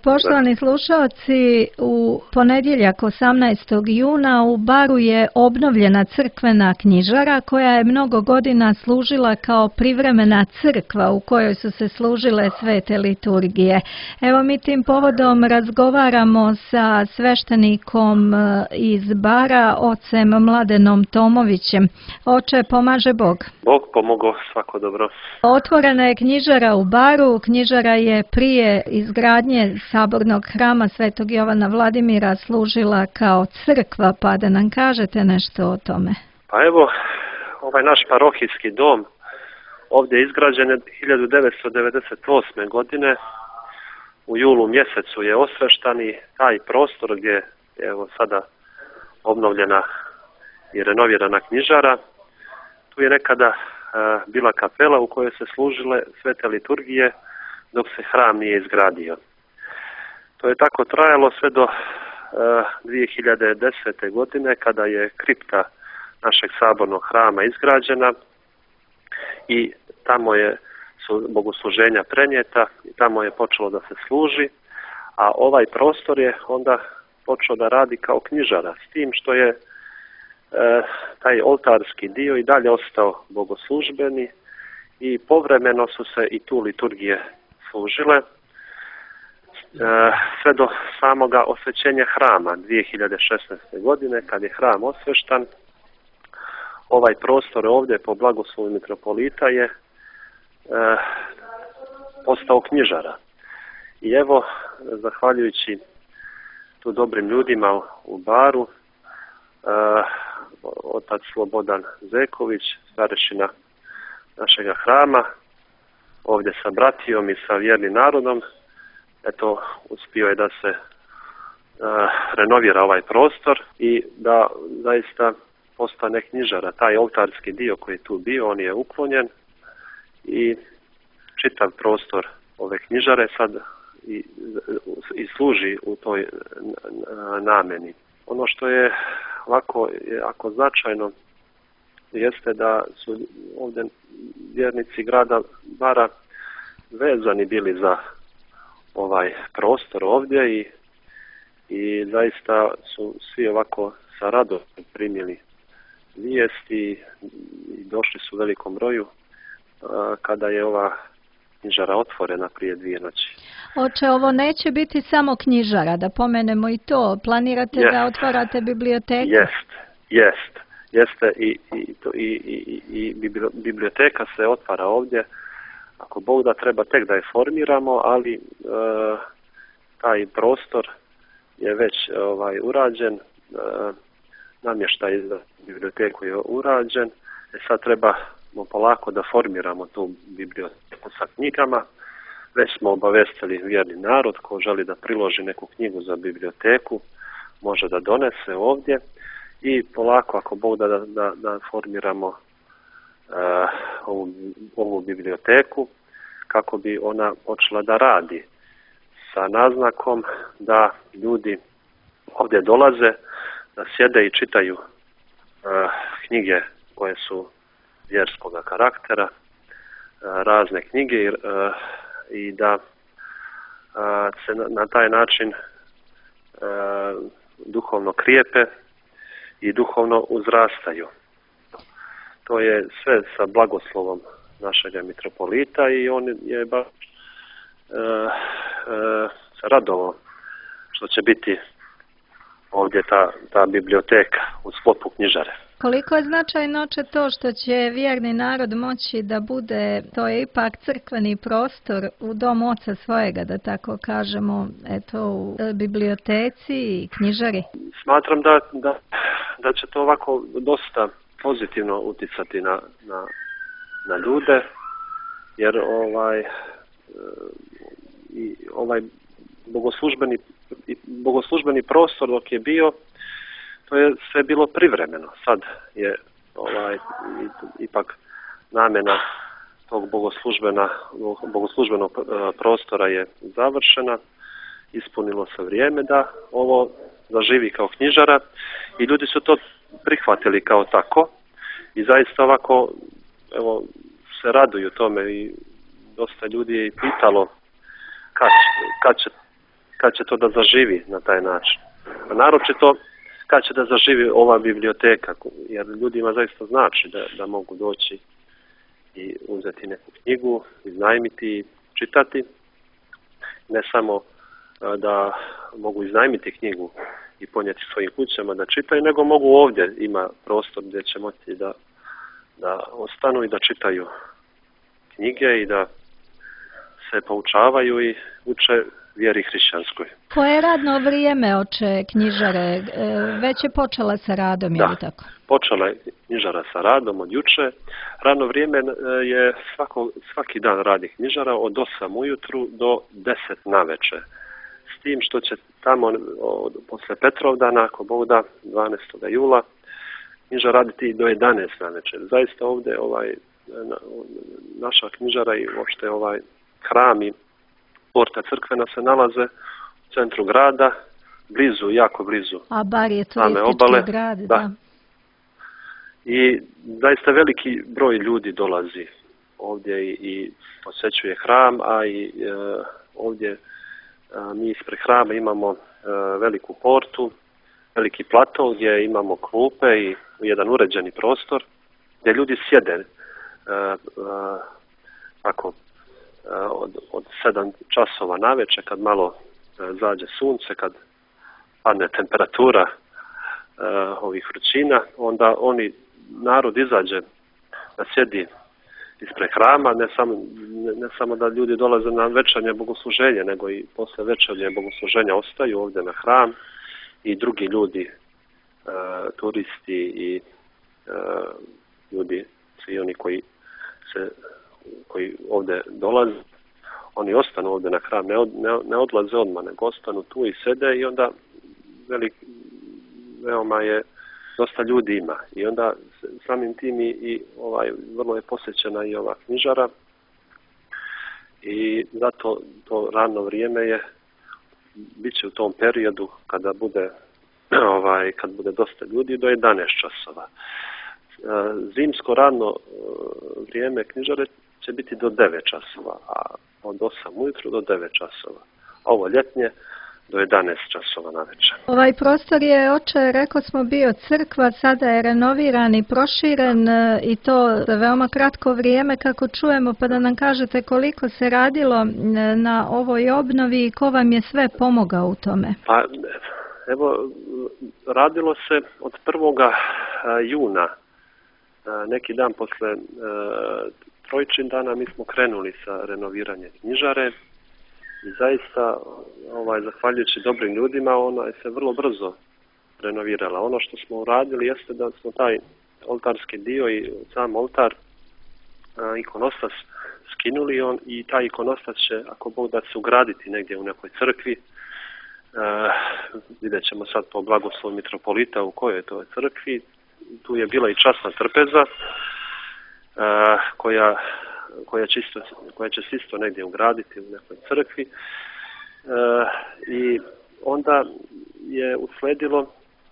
Poštovani slušalci, u ponedjeljak 18. juna u Baru je obnovljena crkvena knjižara koja je mnogo godina služila kao privremena crkva u kojoj su se služile svete liturgije. Evo mi tim povodom razgovaramo sa sveštenikom iz Bara, ocem Mladenom Tomovićem. Oče, pomaže Bog. Bog pomogao, svako dobro. Otvorena je knjižara u Baru. Knjižara je prije izgradnje Sabornog hrama Svetog Jovana Vladimira služila kao crkva, pa da nam kažete nešto o tome. Pa evo, ovaj naš parohijski dom ovdje je izgrađen 1998. godine. U julu mjesecu je osveštan i taj prostor gdje je evo sada obnovljena i renovirana knjižara. Tu je nekada bila kapela u kojoj se služile svete liturgije dok se hram nije izgradio. To je tako trajalo sve do 2010. godine kada je kripta našeg sabornog hrama izgrađena i tamo su bogosluženja prenijeta i tamo je počelo da se služi, a ovaj prostor je onda počeo da radi kao knjižara, s tim što je taj oltarski dio i dalje ostao bogoslužbeni i povremeno su se i tu liturgije služile sve do samoga osvećenja hrama 2016. godine kad je hram osveštan. Ovaj prostor ovdje po blagoslovu mitropolita je postao knjižara. I evo, zahvaljujući tu dobrim ljudima u Baru, otac Slobodan Zeković, starešina našega hrama, ovdje sa bratijom i sa vjernim narodom, eto, uspio je da se renovira ovaj prostor i da zaista postane knjižara. Taj oltarski dio koji je tu bio, on je uklonjen i čitav prostor ove knjižare sad i služi u toj namjeni. Ono što je ovako jako značajno jeste da su ovdje vjernici grada Bara vezani bili za ovaj prostor ovdje i zaista su svi ovako sa radom primili vijesti i došli su u velikom broju kada je ova knjižara otvorena prije 2 noći. Oče, ovo neće biti samo knjižara, da pomenemo i to. Planirate da otvarate biblioteku? Jeste i biblioteka se otvara ovdje. Ako Bog da, treba tek da je formiramo, ali taj prostor je već urađen, namještaj za biblioteku je urađen, sad trebamo polako da formiramo tu biblioteku sa knjigama. Već smo obavestili vjerni narod ko želi da priloži neku knjigu za biblioteku, može da donese ovdje i polako, ako Bog da formiramo ovu biblioteku kako bi ona počela da radi sa naznakom da ljudi ovdje dolaze, da sjede i čitaju knjige koje su vjerskog karaktera, razne knjige i da se na taj način duhovno krijepe i duhovno uzrastaju. To je sve sa blagoslovom našega mitropolita i on je baš se radovao što će biti ovdje ta biblioteka u sklopu knjižare. Koliko je značajno, oče, to što će vjerni narod moći da bude, to je ipak crkveni prostor u domu oca svojega, da tako kažemo, eto, u biblioteci i knjižari? Smatram da će to ovako dosta pozitivno uticati na ljude, jer ovaj bogoslužbeni prostor dok je bio, to je sve bilo privremeno. Sad je ipak namjena tog bogoslužbenog prostora je završena, ispunilo se vrijeme da ovo zaživi kao knjižara i ljudi su to prihvatili kao tako i zaista ovako evo se raduju tome i dosta ljudi je i pitalo kad će kad će to da zaživi na taj način. A naročito kad će da zaživi ova biblioteka, jer ljudima zaista znači da mogu doći i uzeti neku knjigu, iznajmiti i čitati. Ne samo da mogu iznajmiti knjigu i ponijeti svojim kućama da čitaju, nego mogu ovdje, ima prostor gdje će moći da ostanu i da čitaju knjige i da se poučavaju i uče vjeri hrišćanskoj. Koje je radno vrijeme, oče, knjižare? Već je počela sa radom, je li tako? Počela je knjižara sa radom od juče. Radno vrijeme je svaki dan radi knjižara od 8 ujutru do 10 navečer. S tim što će tamo posle Petrovdana, ako Bog da, 12. jula, knjižara raditi do 11 navečer. Zaista ovdje naša knjižara i uopšte hram i porta crkvena se nalaze u centru grada, jako blizu. A bar je turistički grad, da. I zaista veliki broj ljudi dolazi ovdje i posjećuje hram, a i ovdje mi ispred hrama imamo veliku portu, veliki plato gdje imamo klupe i jedan uređeni prostor gdje ljudi sjede od 7 časova navečer, kad malo zađe sunce, kad padne temperatura ovih vrućina, onda narod izađe da sjedi ispred hrama, ne samo da ljudi dolaze na večernje bogosluženje, nego i posle večernje bogosluženja ostaju ovdje na hram i drugi ljudi, turisti i ljudi, svi oni koji ovdje dolaze, oni ostanu ovdje na hram, ne odlaze odmah, nego ostanu tu i sede i onda veoma je, dosta ljudi ima i onda samim tim i vrlo je posjećena i ova knjižara i zato to rano vrijeme bit će u tom periodu kada bude dosta ljudi do 11 časova. Zimsko radno vrijeme knjižare će biti do 9 časova, a od 8 ujutru do 9 časova. Ovo ljetnje do 11 časova navečer. Ovaj prostor je, oče, rekao smo, bio crkva, sada je renoviran i proširen i to za veoma kratko vrijeme, kako čujemo, pa da nam kažete koliko se radilo na ovoj obnovi i ko vam je sve pomogao u tome? Pa, evo, radilo se od 1. juna, neki dan posle Trojčin dana, mi smo krenuli sa renoviranjem knjižare i zaista, zahvaljujući dobrim ljudima, ona je se vrlo brzo renovirala. Ono što smo uradili jeste da smo taj oltarski dio i sam oltar, ikonostas, skinuli i taj ikonostas će, ako Bog da, se ugraditi negdje u nekoj crkvi. Vidjet ćemo sad po blagoslovu mitropolita u kojoj je to crkvi. Tu je bila i časna trpeza koja će se isto negdje ugraditi u nekoj crkvi. I onda je usledilo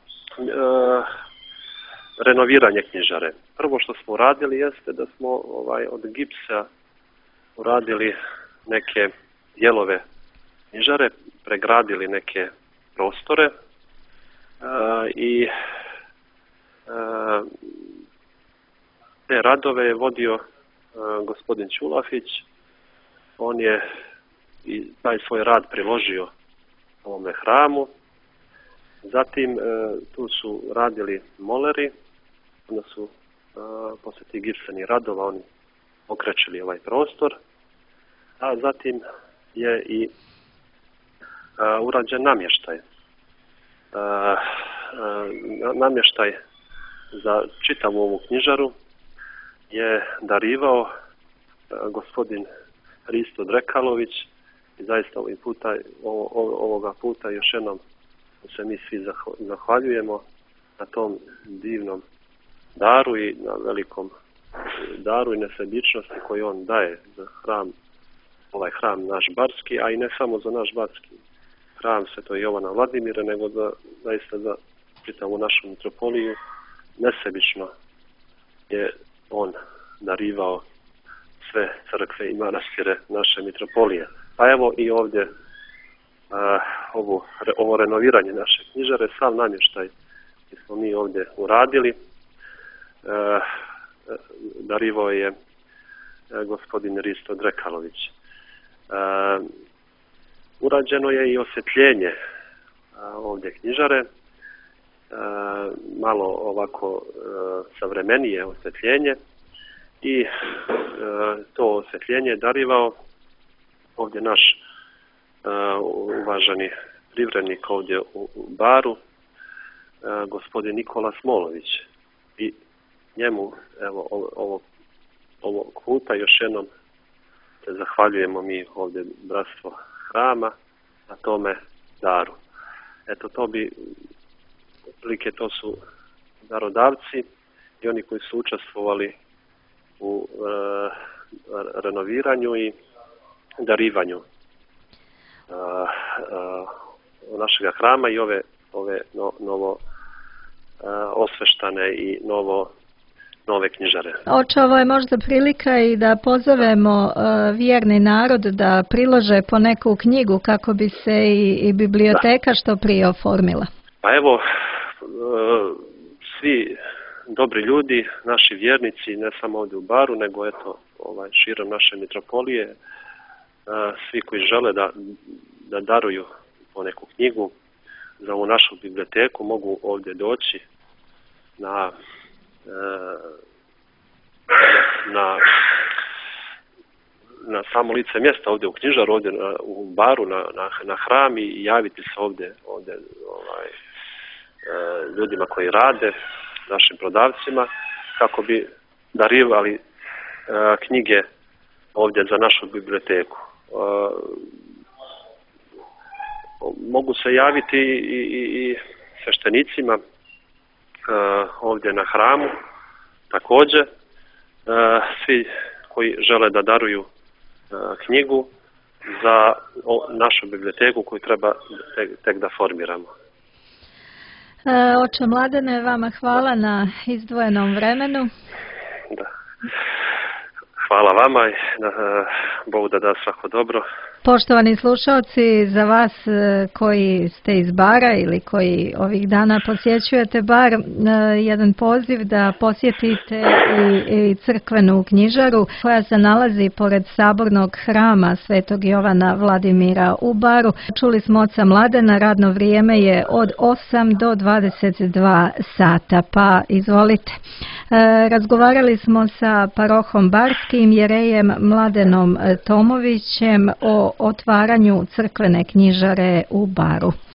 renoviranje knjižare. Prvo što smo uradili jeste da smo od gipsa uradili neke dijelove knjižare, pregradili neke prostore i te radove je vodio gospodin Ćulafić. On je i taj svoj rad priložio ovome hramu. Zatim tu su radili moleri, onda su poslije tih gipsanih radova oni okrećili ovaj prostor, a zatim je i urađen namještaj. Namještaj za čitavu ovu knjižaru je darivao gospodin Hristo Drekalović i zaista ovoga puta još jednom se mi svi zahvaljujemo na tom divnom daru i na velikom daru i nesebičnosti koju on daje za hram, ovaj hram naš barski, a i ne samo za naš barski hram Svetog Jovana Vladimira, nego zaista za čitavu našu mitropoliju. Nesebično je on darivao sve crkve i manastire naše mitropolije. Pa evo i ovdje ovo renoviranje naše knjižare, sav namještaj koji smo mi ovdje uradili, darivao je gospodin Risto Drekalović. Urađeno je i osvjetljenje ovdje knjižare, malo ovako savremenije osvjetljenje, i to osvjetljenje je darivao ovdje naš uvaženi privrednik ovdje u Baru, gospodin Nikola Smolović, i njemu evo ovog puta još jednom se zahvaljujemo mi ovdje bratstvo Hrama na tome daru. Eto, to bi otprilike, to su darodavci i oni koji su učestvovali u renoviranju i darivanju našega hrama i ove novo osveštane i nove knjižare. Oče, ovo je možda prilika i da pozovemo vjerni narod da prilože po neku knjigu kako bi se i biblioteka što prije oformila. Pa evo, svi dobri ljudi, naši vjernici, ne samo ovdje u Baru, nego eto širom naše mitropolije, svi koji žele da daruju po neku knjigu za ovu našu biblioteku, mogu ovdje doći na samo lice mjesta ovdje u knjižaru, ovdje u Baru, na Hram, i javiti se ovdje ljudima koji rade, našim prodavcima, kako bi darivali knjige ovdje za našu biblioteku. Mogu se javiti i sveštenicima ovdje na Hramu, također svi koji žele da daruju knjigu za našu biblioteku koju treba tek da formiramo. Oče Mladene, vama hvala na izdvojenom vremenu. Da. Hvala vama i Bogu da da svako dobro. Poštovani slušalci, za vas koji ste iz Bara ili koji ovih dana posjećujete Bar, jedan poziv da posjetite i crkvenu knjižaru koja se nalazi pored sabornog hrama Svetog Jovana Vladimira u Baru. Čuli smo oca Mladena, radno vrijeme je od 8 do 22 sata, pa izvolite. Razgovarali smo sa parohom Barskim, jerejem Mladenom Tomovićem o otvaranju crkvene knjižare u Baru.